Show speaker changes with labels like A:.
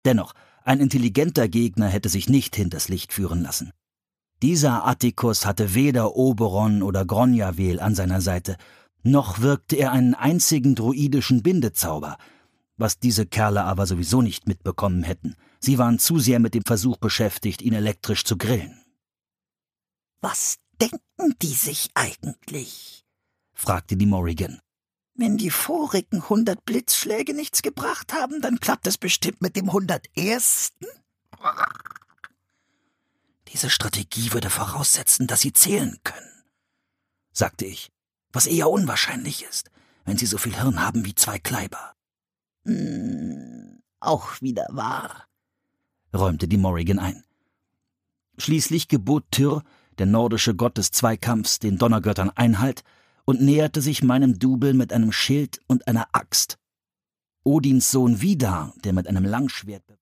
A: Dennoch, ein intelligenter Gegner hätte sich nicht hinters Licht führen lassen. Dieser Attikus hatte weder Oberon oder Gronjavel an seiner Seite, noch wirkte er einen einzigen druidischen Bindezauber, was diese Kerle aber sowieso nicht mitbekommen hätten. Sie waren zu sehr mit dem Versuch beschäftigt, ihn elektrisch zu grillen.
B: »Was denken die sich eigentlich?«
A: fragte die Morrigan.
B: »Wenn die vorigen 100 Blitzschläge nichts gebracht haben, dann klappt es bestimmt mit dem 101.
A: Diese Strategie würde voraussetzen, dass sie zählen können«, sagte ich, was eher unwahrscheinlich ist, wenn sie so viel Hirn haben wie 2 Kleiber.
B: Auch wieder wahr«,
A: räumte die Morrigan ein. Schließlich gebot Tyr, der nordische Gott des Zweikampfs, den Donnergöttern Einhalt und näherte sich meinem Double mit einem Schild und einer Axt. Odins Sohn Vidar, der mit einem Langschwert